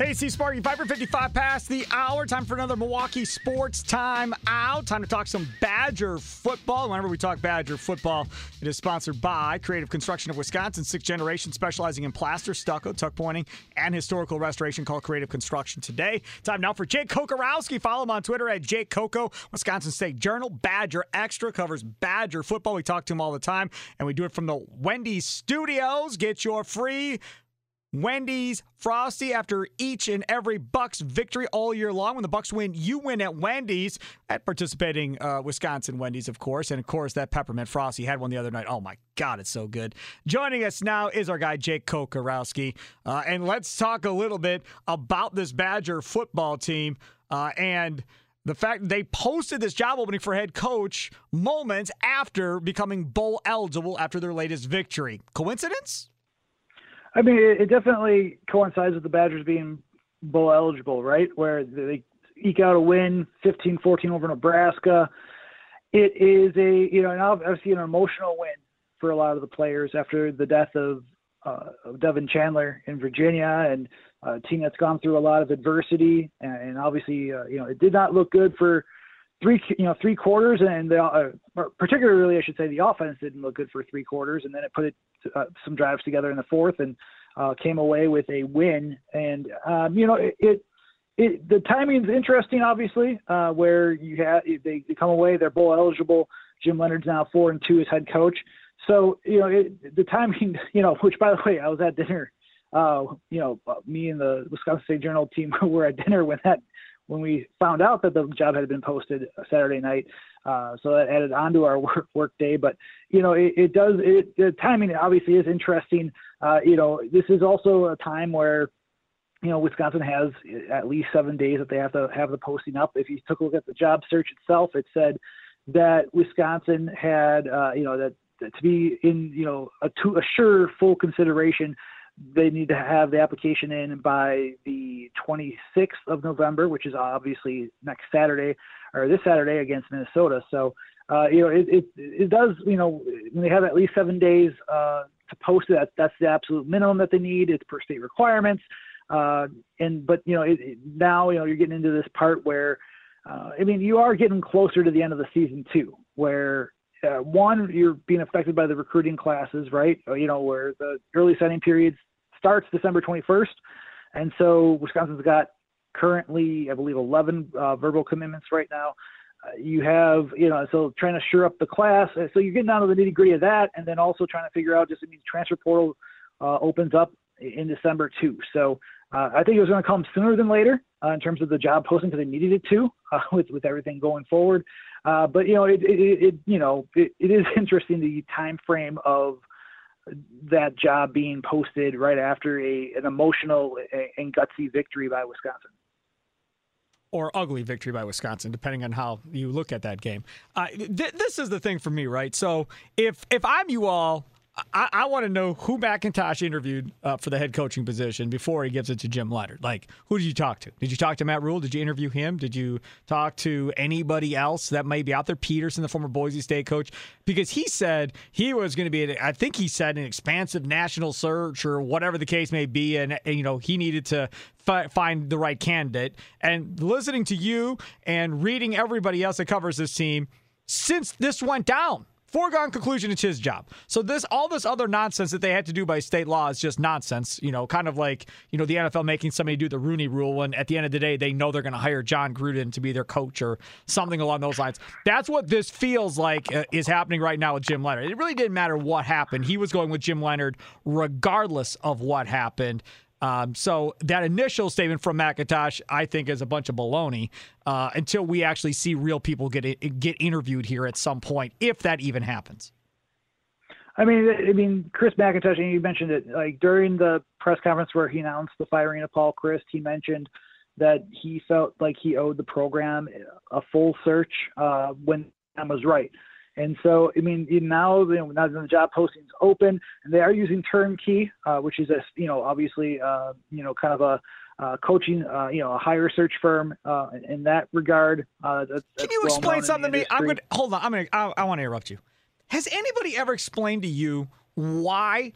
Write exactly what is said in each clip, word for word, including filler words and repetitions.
Hey, C Sparky, five fifty-five past the hour. Time for another Milwaukee Sports Time Out. Time to talk some Badger football. Whenever we talk Badger football, it is sponsored by Creative Construction of Wisconsin, sixth generation, specializing in plaster, stucco, tuck pointing, and historical restoration. Call Creative Construction today. Time now for Jake Kocorowski. Follow him on Twitter at Jake Coco. Wisconsin State Journal, Badger Extra, covers Badger football. We talk to him all the time, and we do it from the Wendy's Studios. Get your free Wendy's Frosty after each and every Bucks victory all year long. When the Bucks win, you win at Wendy's, at participating uh, Wisconsin Wendy's, of course. And, of course, that peppermint Frosty. Had one the other night. Oh, my God, it's so good. Joining us now is our guy, Jake Kocorowski. Uh, and let's talk a little bit about this Badger football team uh, and the fact that they posted this job opening for head coach moments after becoming bowl eligible after their latest victory. Coincidence? I mean, it, it definitely coincides with the Badgers being bowl eligible, right? Where they eke out a win, fifteen fourteen over Nebraska. It is a, you know, and obviously an emotional win for a lot of the players after the death of, uh, of Devin Chandler in Virginia, and a team that's gone through a lot of adversity. And, and obviously, uh, you know, it did not look good for three, you know, three quarters, and the, uh, particularly, I should say, the offense didn't look good for three quarters, and then it put it uh, some drives together in the fourth, and uh, came away with a win. And um, you know, it, it, it the timing is interesting, obviously, uh, where you have they, they come away, they're bowl eligible. Jim Leonard's now four and two as head coach, so you know it, the timing, you know, which by the way, I was at dinner. Uh, you know, me and the Wisconsin State Journal team were at dinner when that. when we found out that the job had been posted Saturday night. Uh, so that added on to our work, work day. But, you know, it, it does, it, the timing obviously is interesting. Uh, you know, this is also a time where, you know, Wisconsin has at least seven days that they have to have the posting up. If you took a look at the job search itself, it said that Wisconsin had, uh, you know, that, that to be in, you know, a to assure full consideration, they need to have the application in by the twenty-sixth of November, which is obviously next Saturday or this Saturday against Minnesota. So, uh, you know, it, it, it does, you know, when they have at least seven days uh, to post it, that's, that's the absolute minimum that they need. It's per state requirements. Uh, and, but, you know, it, it, now, you know, you're getting into this part where, uh, I mean, you are getting closer to the end of the season too, where, Uh, one, you're being affected by the recruiting classes, right? You know, where the early signing period starts December twenty-first. And so Wisconsin's got currently, I believe, eleven uh, verbal commitments right now. Uh, you have, you know, so trying to shore up the class. So you're getting down to the nitty gritty of that. And then also trying to figure out, just, I mean, transfer portal uh, opens up in December too. So uh, I think it was going to come sooner than later uh, in terms of the job posting, because they needed it to uh, with, with everything going forward. Uh, but, you know, it, it, it you know, it, it is interesting, the time frame of that job being posted right after a an emotional and gutsy victory by Wisconsin. Or ugly victory by Wisconsin, depending on how you look at that game. Uh, th- this is the thing for me, right? So if if I'm you all, I, I want to know who McIntosh interviewed uh, for the head coaching position before he gives it to Jim Leonard. Like, who did you talk to? Did you talk to Matt Rule? Did you interview him? Did you talk to anybody else that may be out there? Peterson, the former Boise State coach, because he said he was going to be, I think he said, an expansive national search or whatever the case may be, and, and you know he needed to fi- find the right candidate. And listening to you and reading everybody else that covers this team, since this went down, foregone conclusion, it's his job. So this, all this other nonsense that they had to do by state law is just nonsense. You know, kind of like, you know, the N F L making somebody do the Rooney Rule when at the end of the day they know they're going to hire John Gruden to be their coach or something along those lines. That's what this feels like uh, is happening right now with Jim Leonard. It really didn't matter what happened. He was going with Jim Leonard regardless of what happened. Um, so that initial statement from McIntosh, I think, is a bunch of baloney uh, until we actually see real people get get interviewed here at some point, if that even happens. I mean, I mean, Chris McIntosh, and you mentioned it, like during the press conference where he announced the firing of Paul Chryst, he mentioned that he felt like he owed the program a full search uh, when time was right. And so, I mean, now, you know, now the job posting's open, and they are using Turnkey, uh, which is a, you know, obviously, uh, you know, kind of a uh, coaching, uh, you know, a higher search firm uh, in that regard. Uh, that's, Can that's you well explain known something in the to me? I'm industry. going to hold on. I'm going to. I, I want to interrupt you. Has anybody ever explained to you why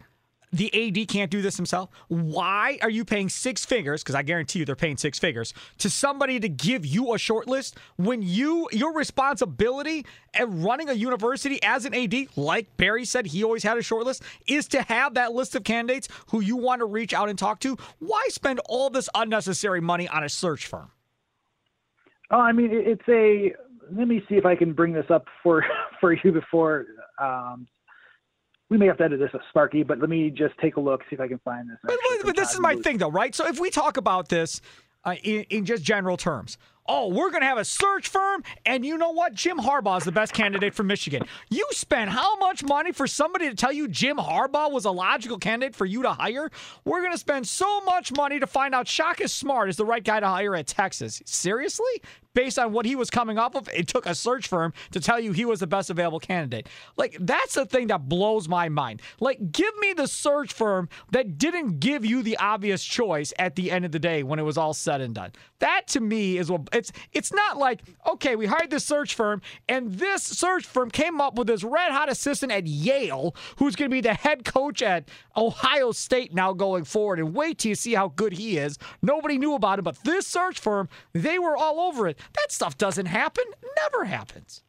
the A D can't do this himself? Why are you paying six figures, because I guarantee you they're paying six figures, to somebody to give you a short list when you your responsibility at running a university as an A D, like Barry said he always had a short list, is to have that list of candidates who you want to reach out and talk to? Why spend all this unnecessary money on a search firm? Oh, I mean, it's a – let me see if I can bring this up for, for you before um, – we may have to edit this, Sparky, but let me just take a look, see if I can find this. But, but this is my thing, though, right? So if we talk about this uh, in, in just general terms, oh, we're going to have a search firm, and you know what? Jim Harbaugh is the best candidate for Michigan. You spent how much money for somebody to tell you Jim Harbaugh was a logical candidate for you to hire? We're going to spend so much money to find out Shaka Smart is the right guy to hire at Texas. Seriously? Based on what he was coming off of, it took a search firm to tell you he was the best available candidate. Like, that's the thing that blows my mind. Like, give me the search firm that didn't give you the obvious choice at the end of the day when it was all said and done. That, to me, is what it's it's not like, okay, we hired this search firm, and this search firm came up with this red-hot assistant at Yale who's going to be the head coach at Ohio State now going forward, and wait till you see how good he is. Nobody knew about him, but this search firm, they were all over it. That stuff doesn't happen. Never happens.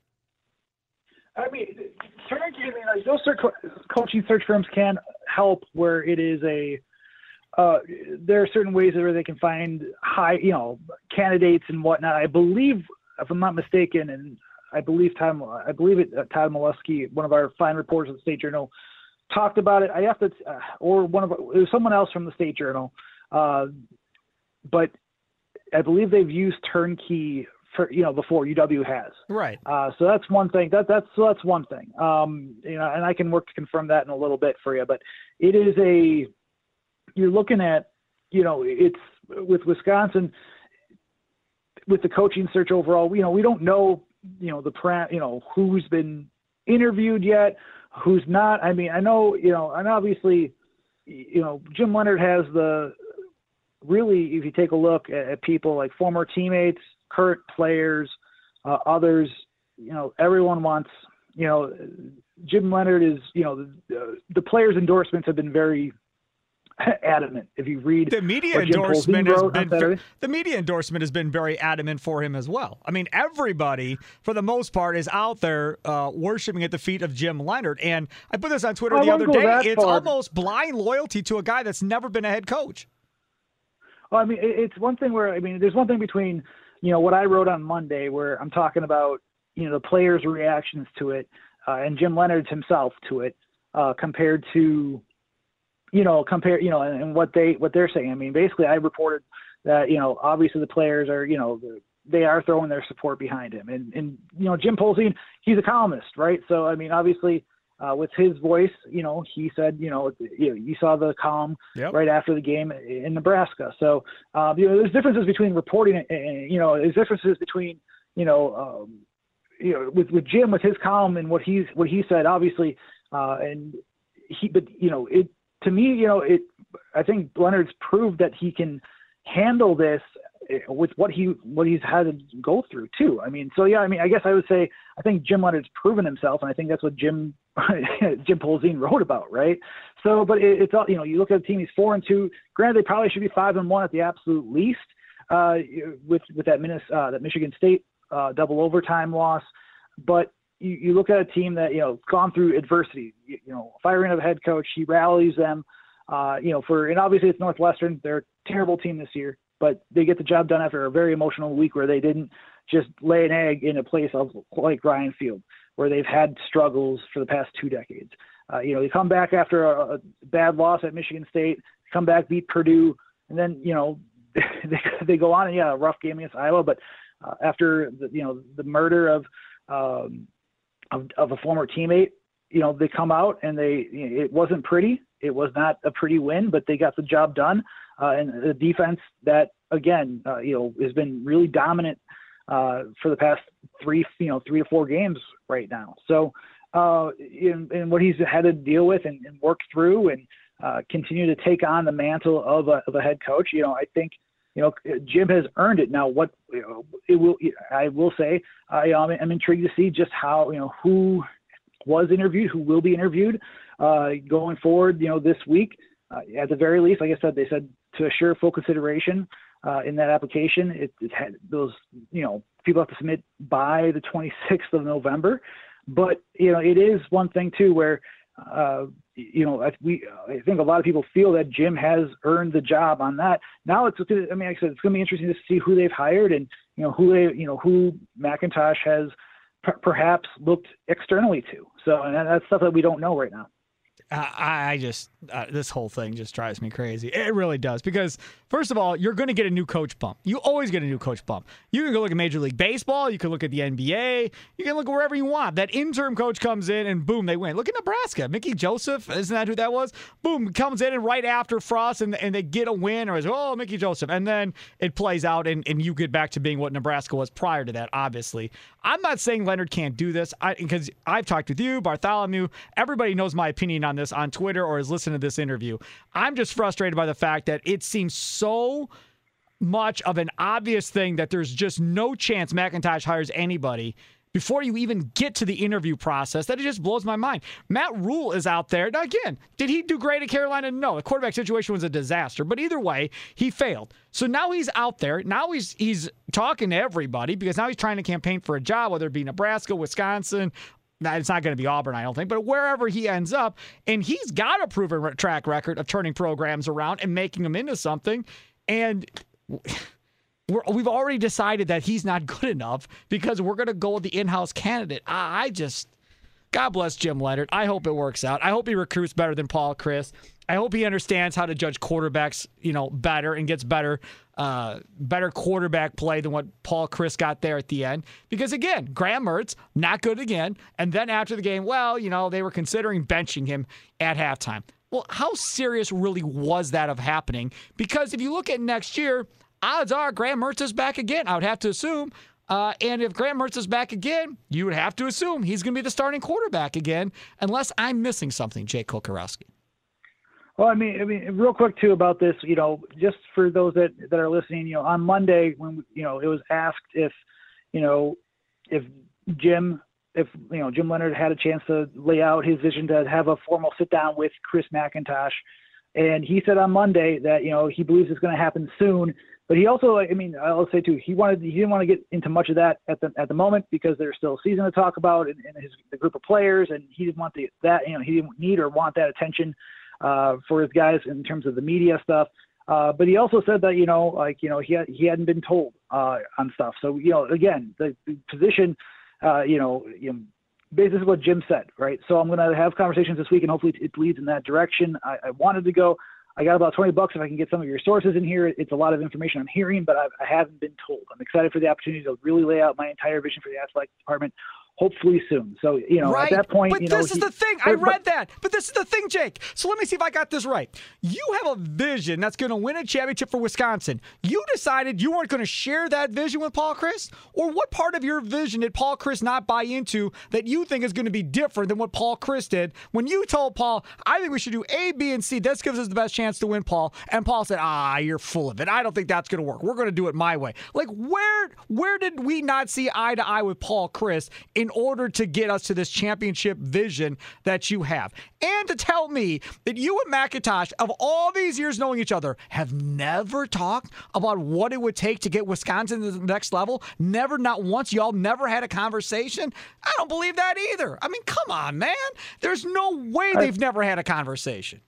I mean, turnkey, I mean, like, those search, coaching search firms can help where it is a uh, there are certain ways where they can find high, you know, candidates and whatnot. I believe, if I'm not mistaken, and I believe Todd, I believe it, uh, Todd Molesky, one of our fine reporters at the State Journal, talked about it. I have to, uh, or one of it was someone else from the State Journal, uh, but I believe they've used turnkey for, you know, before U W has. Right. Uh, so that's one thing. That that's so that's one thing. Um, you know, and I can work to confirm that in a little bit for you. But it is a you're looking at, you know, it's with Wisconsin with the coaching search overall. You know, we don't know, you know, the pra- you know who's been interviewed yet, who's not. I mean, I know, you know, and obviously, you know, Jim Leonhard has the really, if you take a look at, at people like former teammates, current players, uh, others, you know, everyone wants, you know, Jim Leonhard is, you know, the, the players' endorsements have been very adamant. If you read the media endorsement has been the media endorsement has been very adamant for him as well. I mean, everybody for the most part is out there uh, worshiping at the feet of Jim Leonhard. And I put this on Twitter I the other day. It's far. almost blind loyalty to a guy that's never been a head coach. Well, I mean, it's one thing where, I mean, there's one thing between, you know, what I wrote on Monday where I'm talking about, you know, the players' reactions to it uh, and Jim Leonhard's himself to it uh, compared to, you know, compare, you know, and, and what they, what they're saying. I mean, basically I reported that, you know, obviously the players are, you know, they are throwing their support behind him. And, and you know, Jim Polzin, he's a columnist, right? So, I mean, obviously uh, with his voice, you know, he said, you know, you, know, you saw the column yep. right after the game in Nebraska. So, um, you know, there's differences between reporting and, and you know, there's differences between, you know, um, you know, with, with Jim, with his column and what he's, what he said, obviously, uh, and he, but, you know, it, to me, you know, it, I think Leonhard's proved that he can handle this with what he, what he's had to go through too. I mean, so yeah, I mean, I guess I would say, I think Jim Leonhard's proven himself, and I think that's what Jim, Jim Polzin wrote about. Right. So, but it, it's all, you know, you look at the team, he's four and two, granted, they probably should be five and one at the absolute least, uh, with, with that Minnesota, uh, that Michigan State, uh, double overtime loss. But You, you look at a team that, you know, gone through adversity, you, you know, firing of a head coach, he rallies them, uh, you know, for, and obviously it's Northwestern. They're a terrible team this year, but they get the job done after a very emotional week where they didn't just lay an egg in a place of like Ryan Field, where they've had struggles for the past two decades. Uh, you know, they come back after a, a bad loss at Michigan State, come back, beat Purdue, and then, you know, they, they go on and yeah, a rough game against Iowa, but uh, after the, you know, the murder of, um, Of, of a former teammate, you know, they come out and they, you know, it wasn't pretty. It was not a pretty win, but they got the job done. Uh, and the defense that, again, uh, you know, has been really dominant uh, for the past three, you know, three or four games right now. So, uh, in, in what he's had to deal with and, and work through and uh, continue to take on the mantle of a, of a head coach, you know, I think, you know, Jim has earned it. Now, what you know, it will, I will say, uh, you know, I'm, I'm intrigued to see just how, you know, who, was interviewed, who will be interviewed uh, going forward, you know, this week. Uh, at the very least, like I said, they said to assure full consideration uh, in that application, it, it had those, you know, people have to submit by the twenty-sixth of November. But, you know, it is one thing, too, where, uh, you know, I, we, I think a lot of people feel that Jim has earned the job on that. Now it's, I mean, like I said, it's going to be interesting to see who they've hired and, you know, who they, you know, who McIntosh has p- perhaps looked externally to. So, and that's stuff that we don't know right now. I, I just, uh, this whole thing just drives me crazy. It really does. Because, first of all, you're going to get a new coach bump. You always get a new coach bump. You can go look at Major League Baseball. You can look at the N B A. You can look wherever you want. That interim coach comes in and boom, they win. Look at Nebraska. Mickey Joseph, isn't that who that was? Boom, comes in and right after Frost and, and they get a win. Or it's, oh, Mickey Joseph. And then it plays out and, and you get back to being what Nebraska was prior to that, obviously. I'm not saying Leonard can't do this because I've talked with you, Bartholomew. Everybody knows my opinion on this on Twitter or has listened to this interview. I'm just frustrated by the fact that it seems so much of an obvious thing that there's just no chance McIntosh hires anybody before you even get to the interview process, that it just blows my mind. Matt Rule is out there. Now, again, did he do great at Carolina? No. The quarterback situation was a disaster. But either way, he failed. So now he's out there. Now he's he's talking to everybody because now he's trying to campaign for a job, whether it be Nebraska, Wisconsin. Now, it's not going to be Auburn, I don't think, but wherever he ends up. And he's got a proven track record of turning programs around and making them into something. And We're, we've already decided that he's not good enough because we're going to go with the in-house candidate. I, I just, God bless Jim Leonard. I hope it works out. I hope he recruits better than Paul Chryst. I hope he understands how to judge quarterbacks, you know, better and gets better, uh, better quarterback play than what Paul Chryst got there at the end. Because again, Graham Mertz, not good again. And then after the game, well, you know, they were considering benching him at halftime. Well, how serious really was that of happening? Because if you look at next year, odds are Graham Mertz is back again, I would have to assume. Uh, and if Graham Mertz is back again, you would have to assume he's going to be the starting quarterback again, unless I'm missing something, Jake Kocorowski. Well, I mean, I mean, real quick too about this, you know, just for those that, that are listening, you know, on Monday when, you know, it was asked if, you know, if Jim, if, you know, Jim Leonard had a chance to lay out his vision to have a formal sit down with Chris McIntosh. And he said on Monday that, you know, he believes it's going to happen soon. But he also, I mean, I'll say too, he wanted, he didn't want to get into much of that at the at the moment because there's still a season to talk about and, and his the group of players, and he didn't want the, that, you know, he didn't need or want that attention uh, for his guys in terms of the media stuff. Uh, but he also said that, you know, like, you know, he had, he hadn't been told uh, on stuff. So, you know, again, the, the position, uh, you know, you know, basically what Jim said, right? So I'm going to have conversations this week, and hopefully it leads in that direction. I, I wanted to go. I got about twenty bucks if I can get some of your sources in here. It's a lot of information I'm hearing, but I've, I haven't been told. I'm excited for the opportunity to really lay out my entire vision for the athletic department, hopefully soon. So, you know, right. at that point, but you know, this is he, the thing. I read that, but this is the thing, Jake. So let me see if I got this right. You have a vision that's going to win a championship for Wisconsin. You decided you weren't going to share that vision with Paul Chryst, or what part of your vision did Paul Chryst not buy into that you think is going to be different than what Paul Chryst did when you told Paul, I think we should do A, B, and C. This gives us the best chance to win, Paul. And Paul said, ah, you're full of it. I don't think that's going to work. We're going to do it my way. Like, where, where did we not see eye to eye with Paul Chryst in order to get us to this championship vision that you have? And to tell me that you and McIntosh, of all these years knowing each other, have never talked about what it would take to get Wisconsin to the next level? Never, not once. Y'all never had a conversation? I don't believe that either. I mean, come on, man. There's no way they've I, never had a conversation.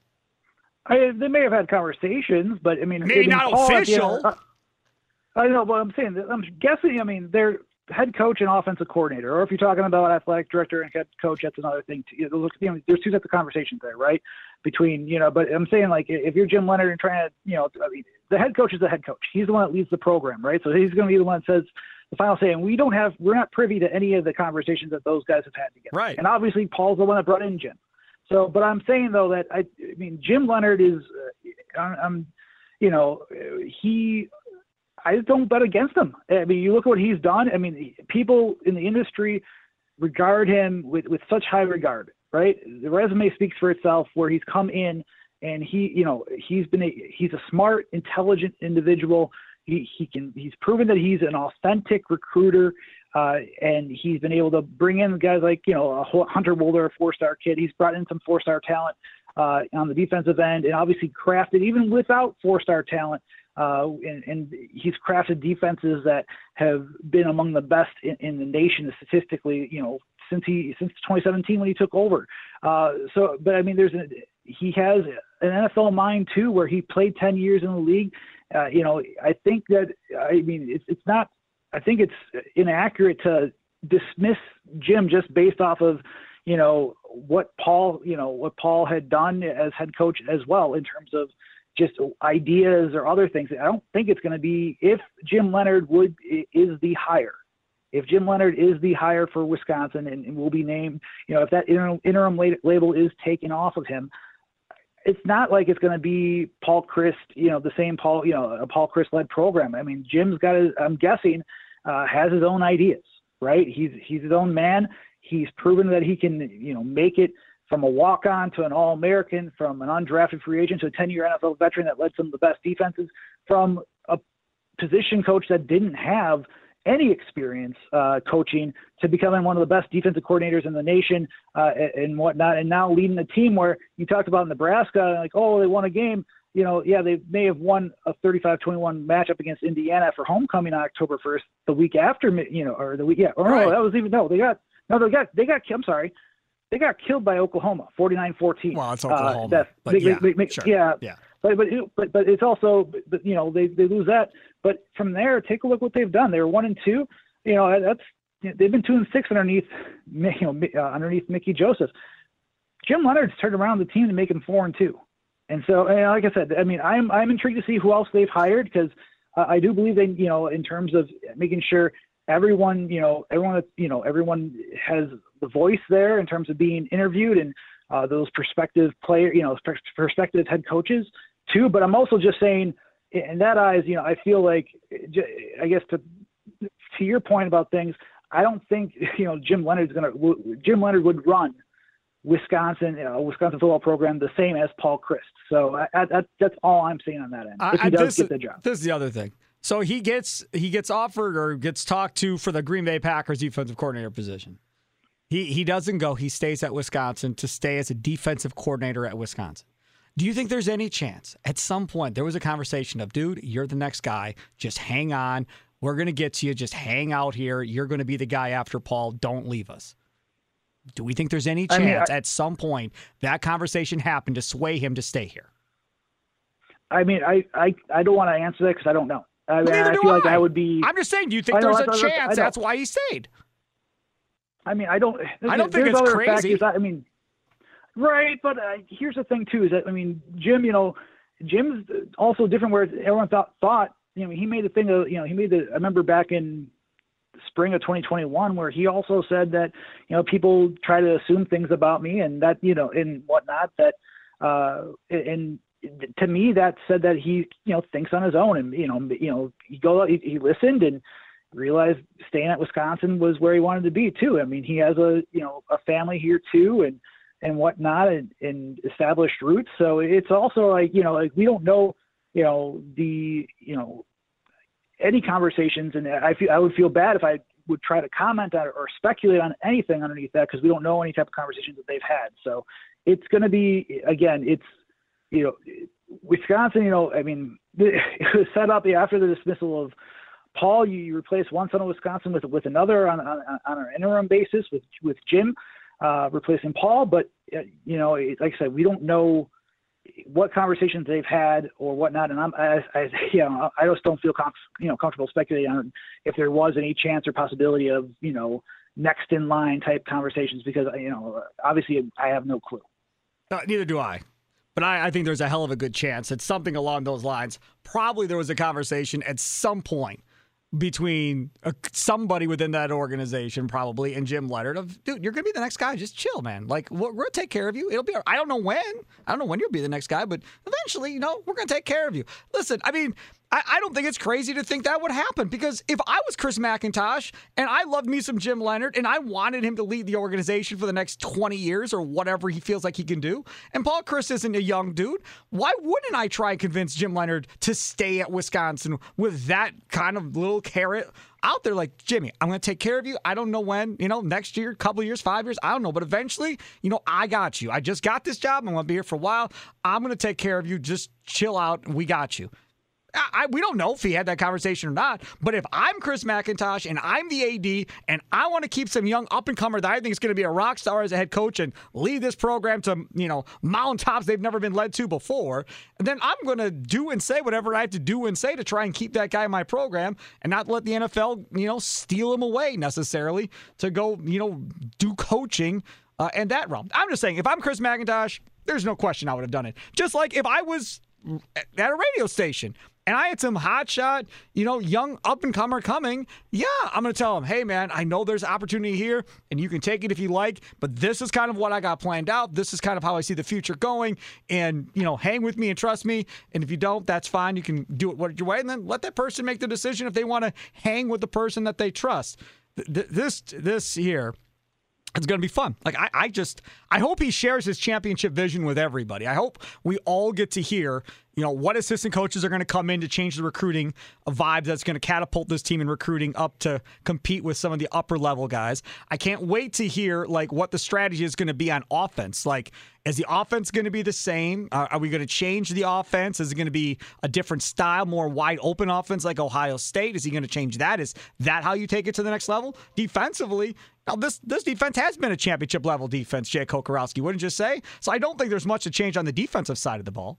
I, they may have had conversations, but I mean, maybe I mean, not Paul, official. You know, I, I know, but I'm saying, I'm guessing, I mean, they're head coach and offensive coordinator, or if you're talking about athletic director and head coach, that's another thing. Too. You know, there's two sets of conversations there, right? Between, you know, but I'm saying, like, if you're Jim Leonard and trying to, you know, I mean, the head coach is the head coach. He's the one that leads the program, right? So he's going to be the one that says the final say. And we don't have, we're not privy to any of the conversations that those guys have had together. Right. And obviously, Paul's the one that brought in Jim. So, but I'm saying though that I, I mean, Jim Leonard is, uh, I'm, you know, he. I just don't bet against him. I mean, you look at what he's done. I mean, people in the industry regard him with, with such high regard, right? The resume speaks for itself, where he's come in and he, you know, he's been a, he's a smart, intelligent individual. He, he can, he's proven that he's an authentic recruiter. Uh, and he's been able to bring in guys like, you know, Hunter Wolder, a four-star kid. He's brought in some four-star talent uh, on the defensive end, and obviously crafted, even without four-star talent, uh, and, and he's crafted defenses that have been among the best in, in the nation statistically, you know, since he since twenty seventeen when he took over. Uh, so, but I mean, there's a, he has an N F L mind too, where he played ten years in the league. Uh, you know, I think that, I mean, it's it's not, I think it's inaccurate to dismiss Jim just based off of, you know, what Paul, you know, what Paul had done as head coach as well, in terms of just ideas or other things. I don't think it's going to be, if Jim Leonhard would, is the hire, if Jim Leonhard is the hire for Wisconsin and, and will be named, you know, if that interim, interim label is taken off of him, it's not like it's going to be Paul Chryst, you know, the same Paul, you know, a Paul Chryst led program. I mean, Jim's got his, I'm guessing, uh, has his own ideas, right? He's, he's his own man. He's proven that he can, you know, make it from a walk-on to an All-American, from an undrafted free agent to a ten-year N F L veteran that led some of the best defenses, from a position coach that didn't have any experience uh, coaching to becoming one of the best defensive coordinators in the nation uh, and whatnot, and now leading a team where you talked about Nebraska, like, oh, they won a game. You know, yeah, they may have won a thirty-five twenty-one matchup against Indiana for homecoming on October first, the week after, you know, or the week, yeah, or right. no, that was even, no, they got, no, they got, they got, I'm sorry, they got killed by Oklahoma, forty-nine fourteen. Well, it's Oklahoma, uh, that's, but they, yeah, they, they, sure. yeah, yeah. But but but but it's also, but, you know, they, they lose that. But from there, take a look what they've done. They were one and two. You know, that's, you know, they've been two and six underneath, you know, uh, underneath Mickey Joseph. Jim Leonhard's turned around the team to make them four and two. And so, and like I said, I mean, I'm I'm intrigued to see who else they've hired, because uh, I do believe they, you know, in terms of making sure everyone, you know, everyone, you know, everyone has the voice there in terms of being interviewed, and uh, those prospective player, you know, prospective head coaches too. But I'm also just saying, in that eyes, you know, I feel like, I guess to to your point about things, I don't think, you know, Jim Leonhard's going to, Jim Leonhard would run Wisconsin, you know, Wisconsin football program the same as Paul Chryst. So I, I, that, that's all I'm saying on that end. If he I, does this, get the job. This is the other thing. So he gets he gets offered or gets talked to for the Green Bay Packers defensive coordinator position. He he doesn't go. He stays at Wisconsin to stay as a defensive coordinator at Wisconsin. Do you think there's any chance at some point there was a conversation of, dude, you're the next guy. Just hang on. We're going to get to you. Just hang out here. You're going to be the guy after Paul. Don't leave us. Do we think there's any chance I mean, I, at some point that conversation happened to sway him to stay here? I mean, I, I, I don't want to answer that because I don't know. I, well, I do feel I. like I would be. I'm just saying, do you think know, there's a I, chance I, I that's why he stayed? I mean, I don't. I don't think it's other crazy. Factors, I mean, right, but uh, here's the thing too: is that I mean, Jim, you know, Jim's also different. Where everyone thought, thought, you know, he made the thing of, you know, he made the. I remember back in spring of twenty twenty-one, where he also said that, you know, people try to assume things about me, and that, you know, and whatnot. That, uh, and to me, that said that he, you know, thinks on his own, and you know, you know, he go, he, he listened and realized staying at Wisconsin was where he wanted to be too. I mean, he has a, you know, a family here too, and, and whatnot, and, and established roots. So it's also like, you know, like we don't know, you know, the, you know, any conversations, and I feel, I would feel bad if I would try to comment on or speculate on anything underneath that, because we don't know any type of conversations that they've had. So it's going to be, again, it's, you know, Wisconsin, you know, I mean, it was set up after the dismissal of Paul. You, you replace one son of Wisconsin with with another on on, on an interim basis with with Jim uh, replacing Paul. But uh, you know, like I said, we don't know what conversations they've had or whatnot. And I'm, I, I you know, I just don't feel com- you know comfortable speculating on if there was any chance or possibility of, you know, next in line type conversations, because, you know, obviously I have no clue. Uh, neither do I. But I, I think there's a hell of a good chance that something along those lines, probably there was a conversation at some point between a, somebody within that organization, probably, and Jim Leonhard of, dude, you're going to be the next guy. Just chill, man. Like, we're, we're going to take care of you. It'll be, I don't know when. I don't know when you'll be the next guy, but eventually, you know, we're going to take care of you. Listen, I mean, I, I don't think it's crazy to think that would happen, because if I was Chris McIntosh and I loved me some Jim Leonhard and I wanted him to lead the organization for the next twenty years or whatever he feels like he can do, and Paul Chryst isn't a young dude, why wouldn't I try and convince Jim Leonhard to stay at Wisconsin with that kind of little carrot out there? Like, Jimmy, I'm going to take care of you. I don't know when, you know, next year, couple years, five years, I don't know. But eventually, you know, I got you. I just got this job. I'm going to be here for a while. I'm going to take care of you. Just chill out. We got you. I, we don't know if he had that conversation or not, but if I'm Chris McIntosh and I'm the A D and I want to keep some young up-and-comer that I think is going to be a rock star as a head coach and lead this program to, you know, mountaintops they've never been led to before, then I'm going to do and say whatever I have to do and say to try and keep that guy in my program and not let the N F L, you know, steal him away necessarily to go, you know, do coaching uh, in that realm. I'm just saying, if I'm Chris McIntosh, there's no question I would have done it. Just like if I was at a radio station and I had some hotshot, you know, young up-and-comer coming, yeah, I'm going to tell him, hey, man, I know there's opportunity here, and you can take it if you like, but this is kind of what I got planned out. This is kind of how I see the future going, and, you know, hang with me and trust me, and if you don't, that's fine. You can do it your way, and then let that person make the decision if they want to hang with the person that they trust. Th- this, this here, it's going to be fun. Like, I, I just, I hope he shares his championship vision with everybody. I hope we all get to hear, you know, what assistant coaches are going to come in to change the recruiting vibe that's going to catapult this team in recruiting up to compete with some of the upper level guys. I can't wait to hear, like, what the strategy is going to be on offense. Like, is the offense going to be the same? Uh, are we going to change the offense? Is it going to be a different style, more wide open offense like Ohio State? Is he going to change that? Is that how you take it to the next level? Defensively, now this this defense has been a championship level defense, Jay Kocorowski, wouldn't you say? So I don't think there's much to change on the defensive side of the ball.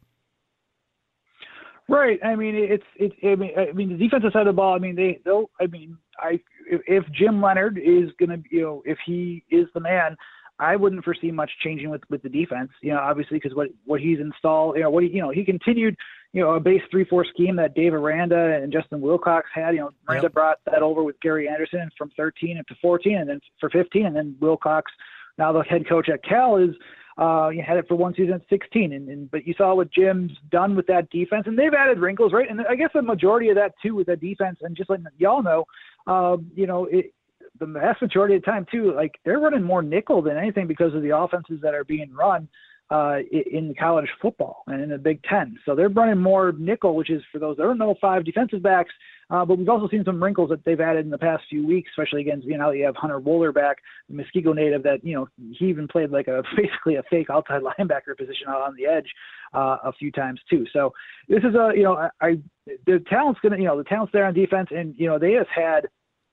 Right. I mean, it's it's. I mean, I mean, the defensive side of the ball. I mean, they they'll. I mean, I if, if Jim Leonhard is gonna, you know, if he is the man, I wouldn't foresee much changing with, with the defense. You know, obviously because what what he's installed. You know, what he, you know he continued. You know, a base three four scheme that Dave Aranda and Justin Wilcox had. You know, Aranda yep. brought that over with Gary Anderson from thirteen up to fourteen, and then for fifteen, and then Wilcox, now the head coach at Cal, is. Uh, you had it for one season at sixteen, and, and but you saw what Jim's done with that defense, and they've added wrinkles, right? And I guess the majority of that too with that defense, and just like y'all know, uh, you know, it, the vast majority of the time too, like they're running more nickel than anything because of the offenses that are being run uh, in college football and in the Big Ten. So they're running more nickel, which is for those there are no five defensive backs. Uh, but we've also seen some wrinkles that they've added in the past few weeks, especially against, you know, you have Hunter Wohler back, the Muskego native that, you know, he even played like a basically a fake outside linebacker position out on the edge uh, a few times too. So this is a, you know, I, I the talent's going to, you know, the talent's there on defense, and, you know, they have had,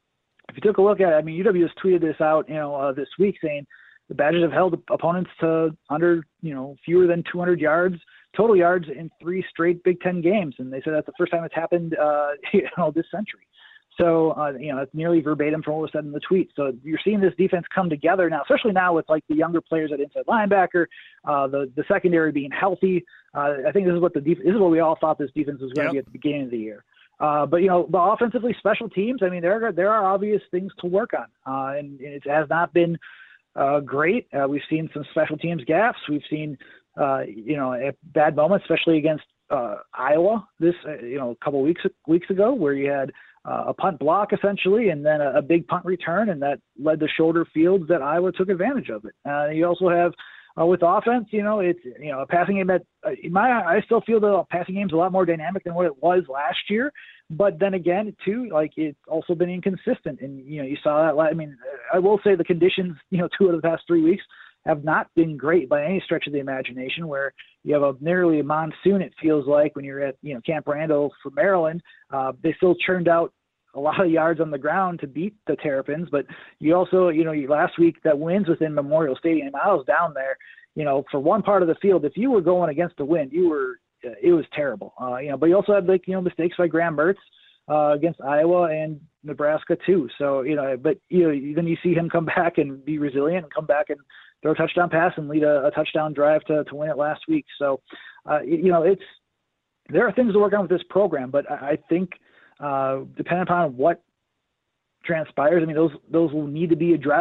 if you took a look at it, I mean, U W has tweeted this out, you know, uh, this week saying the Badgers have held opponents to under, you know, fewer than two hundred yards. Total yards in three straight Big Ten games, and they said that's the first time it's happened, uh, you know, this century. So, uh, you know, it's nearly verbatim from what was said in the tweet. So you're seeing this defense come together now, especially now with like the younger players at inside linebacker, uh, the the secondary being healthy. Uh, I think this is what the def- this is what we all thought this defense was going to yep. be at the beginning of the year. Uh, but you know, but offensively, special teams. I mean, there are there are obvious things to work on, uh, and, and it has not been uh, great. Uh, we've seen some special teams gaffes. We've seen. Uh, you know, a bad moment, especially against uh, Iowa this, uh, you know, a couple weeks weeks ago, where you had uh, a punt block essentially, and then a, a big punt return, and that led to shorter fields that Iowa took advantage of it. Uh, you also have uh, with offense, you know, it's you know a passing game that uh, in my I still feel the passing game is a lot more dynamic than what it was last year. But then again, too, like it's also been inconsistent, and you know, you saw that. I mean, I will say the conditions, you know, two of the past three weeks. Have not been great by any stretch of the imagination, where you have a nearly a monsoon, it feels like, when you're at, you know, Camp Randall for Maryland. Uh, they still churned out a lot of yards on the ground to beat the Terrapins, but you also, you know, last week that winds within Memorial Stadium, I was down there, you know, for one part of the field, if you were going against the wind, you were, uh, it was terrible. Uh, you know, but you also had, like, you know, mistakes by Graham Mertz uh, against Iowa and Nebraska too. So, you know, but, you know, then you see him come back and be resilient and come back and throw a touchdown pass and lead a, a touchdown drive to, to win it last week. So, uh, you know, it's, there are things to work on with this program, but I, I think uh, depending upon what transpires, I mean, those, those will need to be addressed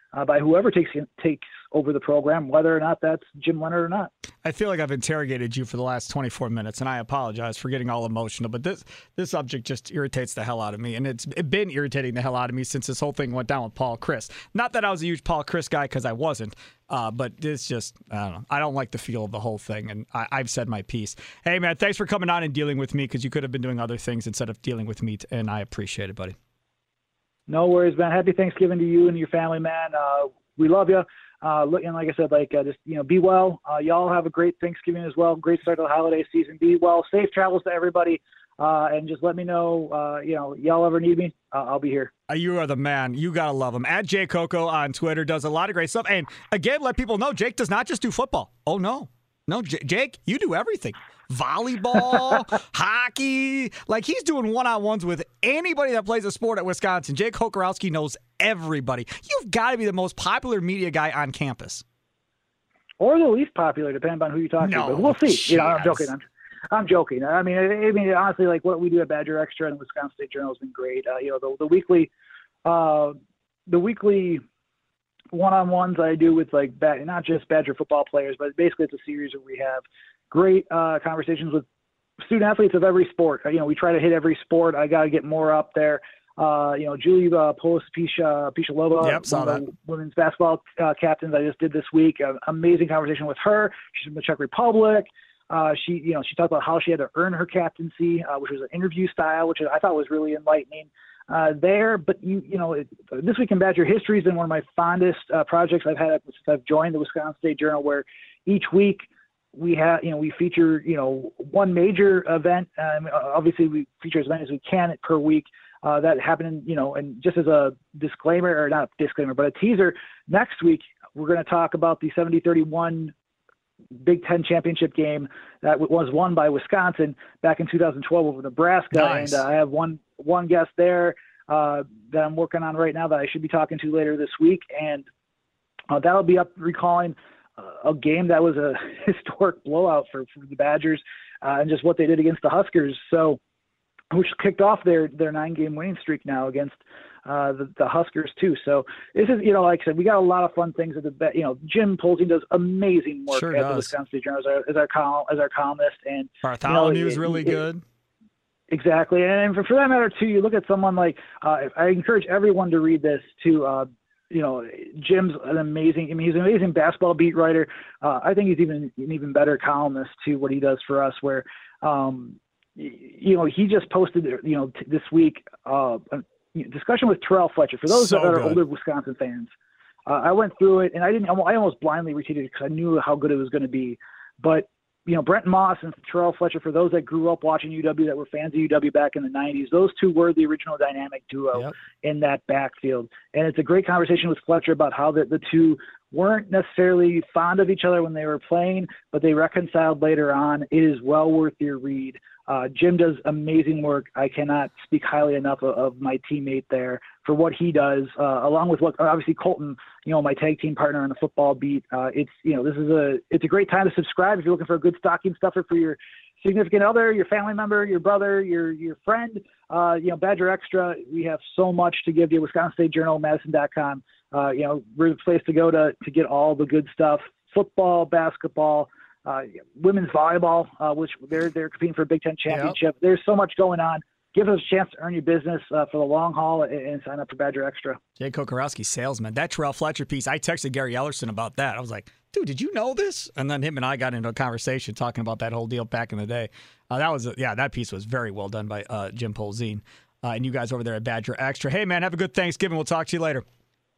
uh, by whoever takes takes over the program, whether or not that's Jim Leonhard or not. I feel like I've interrogated you for the last twenty-four minutes, and I apologize for getting all emotional, but this this subject just irritates the hell out of me, and it's been irritating the hell out of me since this whole thing went down with Paul Chryst. Not that I was a huge Paul Chryst guy, because I wasn't, uh, but it's just, I don't know. I don't like the feel of the whole thing, and I, I've said my piece. Hey, man, thanks for coming on and dealing with me, because you could have been doing other things instead of dealing with me, and I appreciate it, buddy. No worries, man. Happy Thanksgiving to you and your family, man. Uh, we love you. Uh, look, and like I said, like uh, just you know, be well. Uh, y'all have a great Thanksgiving as well. Great start to the holiday season. Be well. Safe travels to everybody. Uh, and just let me know. Uh, you know, y'all ever need me, uh, I'll be here. You are the man. You gotta love him. At Jake Coco on Twitter, does a lot of great stuff. And again, let people know Jake does not just do football. Oh no, no, J- Jake, you do everything. Volleyball, hockey. Like, he's doing one-on-ones with anybody that plays a sport at Wisconsin. Jake Kocorowski knows everybody. You've got to be the most popular media guy on campus. Or the least popular, depending on who you talk no, to. But we'll see. Geez. You know, I'm joking. I'm, I'm joking. I mean, I, I mean, honestly, like what we do at Badger Extra and the Wisconsin State Journal has been great. Uh, you know, the, the weekly, uh, the weekly one-on-ones I do with like not just Badger football players, but basically it's a series where we have great uh, conversations with student athletes of every sport. You know, we try to hit every sport. I got to get more up there. Uh, you know, Julie uh, Pisha Pishalova, yep, saw one that. of the women's basketball uh, captains I just did this week. Uh, amazing conversation with her. She's from the Czech Republic. Uh, she, you know, she talked about how she had to earn her captaincy, uh, which was an interview style, which I thought was really enlightening uh, there. But you, you know, it, this week in Badger history has been one of my fondest uh, projects I've had since I've joined the Wisconsin State Journal, where each week we have, you know, we feature, you know, one major event. Um, obviously, we feature as many as we can per week. Uh, that happened, you know, and just as a disclaimer, or not a disclaimer, but a teaser, next week we're going to talk about the seventy thirty-one Big Ten championship game that was won by Wisconsin back in two thousand twelve over Nebraska. Nice. And uh, I have one one guest there uh, that I'm working on right now that I should be talking to later this week, and uh, that'll be up recalling uh, a game that was a historic blowout for, for the Badgers uh, and just what they did against the Huskers. So, which kicked off their their nine game winning streak now against uh, the, the Huskers too. So this is, you know, like I said, we got a lot of fun things at the, you know, Jim Polzing does amazing work sure at does. the Wisconsin State Journal as our, as our, col- as our columnist. And Bartholomew you know, is really it, good. It, exactly. And for, for that matter too, you look at someone like, uh, I encourage everyone to read this too. Uh, you know, Jim's an amazing, I mean, he's an amazing basketball beat writer. Uh, I think he's even an even better columnist too, what he does for us, where, um, you know, he just posted, you know, t- this week, uh, a discussion with Terrell Fletcher. For those So that are good. older Wisconsin fans, uh, I went through it and I didn't, I almost blindly retweeted it because I knew how good it was going to be. But, you know, Brent Moss and Terrell Fletcher, for those that grew up watching U W, that were fans of U W back in the nineties, those two were the original dynamic duo Yep. in that backfield. And it's a great conversation with Fletcher about how the, the two weren't necessarily fond of each other when they were playing, but they reconciled later on. It is well worth your read. Uh, Jim does amazing work. I cannot speak highly enough of, of my teammate there for what he does, uh, along with what obviously Colton, you know, my tag team partner on the football beat. Uh, it's, you know, this is a, it's a great time to subscribe if you're looking for a good stocking stuffer for your significant other, your family member, your brother, your, your friend. Uh, you know, Badger Extra, we have so much to give you. Wisconsin State Journal, Madison dot com. Uh, you know, we're the place to go to, to get all the good stuff, football, basketball, Uh, women's volleyball, uh, which they're they're competing for a Big Ten championship. Yep. There's so much going on. Give us a chance to earn your business uh, for the long haul and, and sign up for Badger Extra. Jay Kocorowski, salesman. That Terrell Fletcher piece, I texted Gary Ellerson about that. I was like, dude, did you know this? And then him and I got into a conversation talking about that whole deal back in the day. Uh, that was, a, yeah, that piece was very well done by uh, Jim Polzin. Uh, and you guys over there at Badger Extra. Hey, man, have a good Thanksgiving. We'll talk to you later.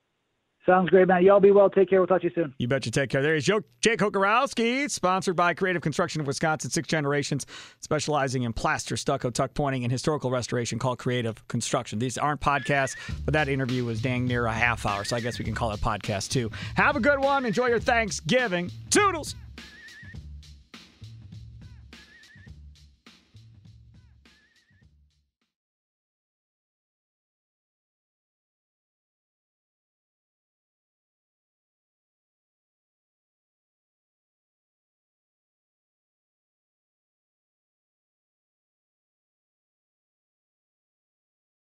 Sounds great, man. Y'all be well. Take care. We'll talk to you soon. You bet you take care. There is Jake Kocorowski, sponsored by Creative Construction of Wisconsin, six generations, specializing in plaster, stucco, tuck pointing, and historical restoration, called Creative Construction. These aren't podcasts, but that interview was dang near a half hour, so I guess we can call it a podcast too. Have a good one. Enjoy your Thanksgiving. Toodles.